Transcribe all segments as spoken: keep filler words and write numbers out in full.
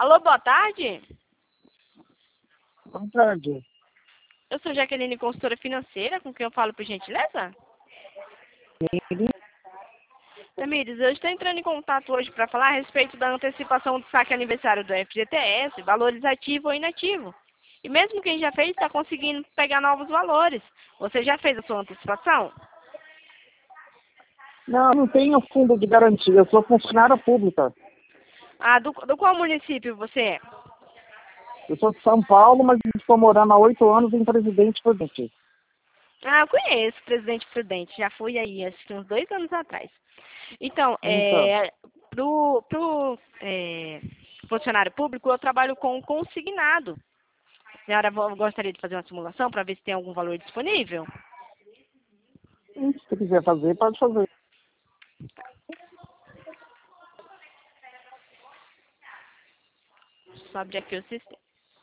Alô, boa tarde. Boa tarde. Eu sou Jaqueline, consultora financeira, com quem eu falo, por gentileza? Ele? Tamires, eu estou entrando em contato hoje para falar a respeito da antecipação do saque aniversário do F G T S, valores ativo ou inativo. E mesmo quem já fez está conseguindo pegar novos valores. Você já fez a sua antecipação? Não, não tenho fundo de garantia. Eu sou funcionária pública. Ah, do, do qual município você é? Eu sou de São Paulo, mas estou morando há oito anos em Presidente Prudente. Ah, eu conheço o Presidente Prudente. Já fui aí, acho que uns dois anos atrás. Então, Então, é, pro, pro é, funcionário público, eu trabalho com consignado. A senhora vo- gostaria de fazer uma simulação para ver se tem algum valor disponível? se você quiser fazer, pode fazer. Só abrir aqui o sistema.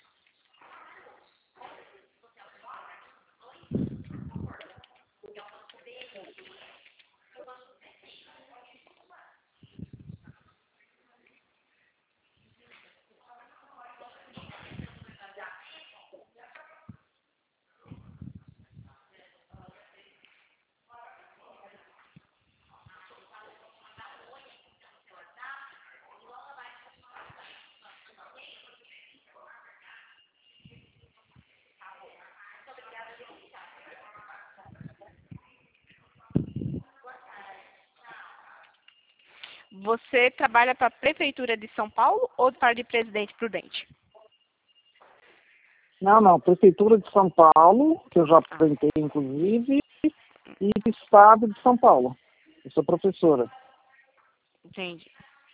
Você trabalha para a Prefeitura de São Paulo ou para de Presidente Prudente? Não, não. Prefeitura de São Paulo, que eu já Ah, apresentei, inclusive, e Estado de São Paulo. Eu sou professora. entendi.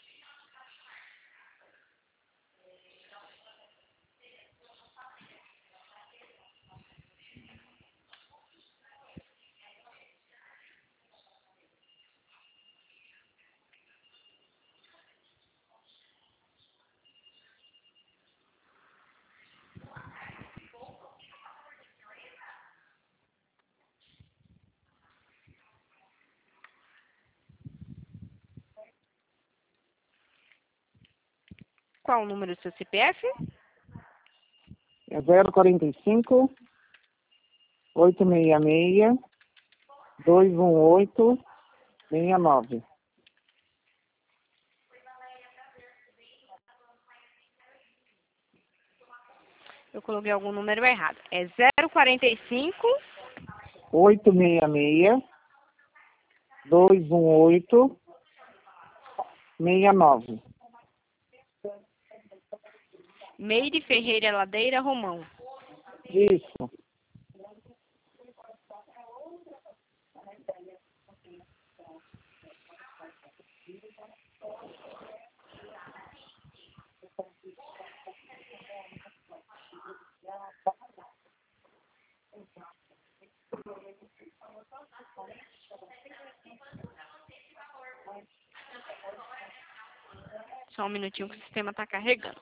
Qual o número do seu C P F? É zero quarenta e cinco, oitocentos e sessenta e seis, duzentos e dezoito, sessenta e nove. Eu coloquei algum número errado. É zero quarenta e cinco. oitocentos e sessenta e seis, duzentos e dezoito, sessenta e nove. Meire Ferreira Ladeira Romão. Isso. Só um minutinho que o sistema está carregando.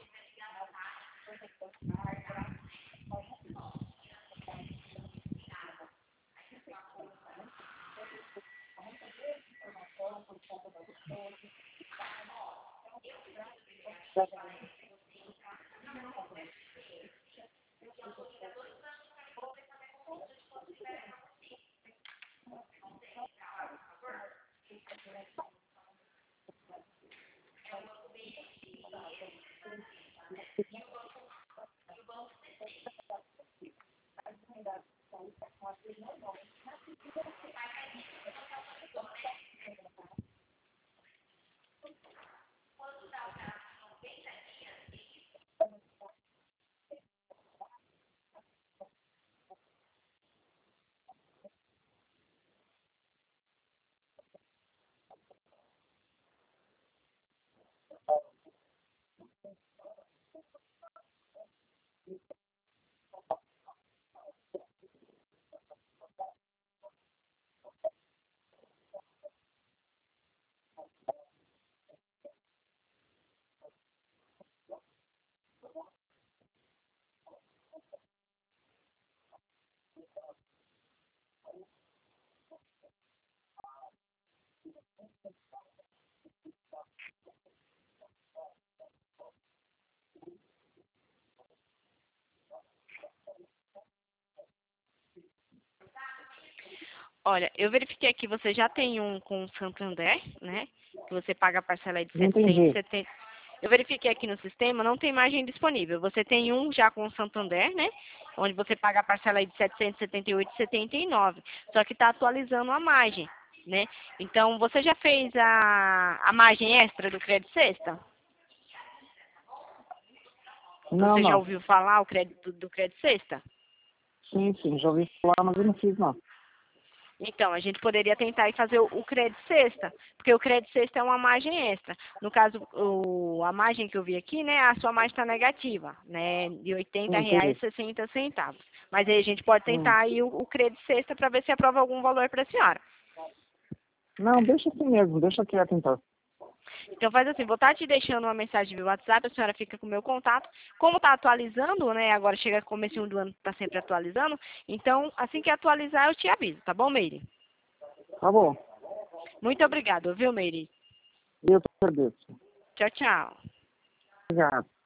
Olha, eu verifiquei aqui, você já tem um com o Santander, né? Que você paga a parcela aí de Não setecentos entendi. e setenta. Eu verifiquei aqui no sistema, não tem margem disponível. Você tem um já com o Santander, né? Onde você paga a parcela aí de setecentos e setenta e oito reais e setenta e nove centavos. Só que está atualizando a margem, né? Então, você já fez a, a margem extra do Crédito Sexta? Não, Você já não. ouviu falar o crédito, do Crédito Sexta? Sim, sim, já ouvi falar, mas eu não fiz, não. Então, a gente poderia tentar e fazer o, o crédito sexta, porque o crédito sexta é uma margem extra. No caso, o, a margem que eu vi aqui, né, a sua margem está negativa, né, de oitenta Sim, reais entendi. e sessenta centavos. Mas aí a gente pode Hum. tentar aí o, o crédito sexta para ver se aprova algum valor para a senhora. Não, deixa assim mesmo, deixa quieto então. Então faz assim, vou estar te deixando uma mensagem via WhatsApp, a senhora fica com o meu contato. Como está atualizando, né, agora chega começo do ano, está sempre atualizando, então assim que atualizar eu te aviso, tá bom, Meire? Tá bom. Muito obrigado, viu, Meire? Eu te agradeço. Tchau, tchau. Obrigado.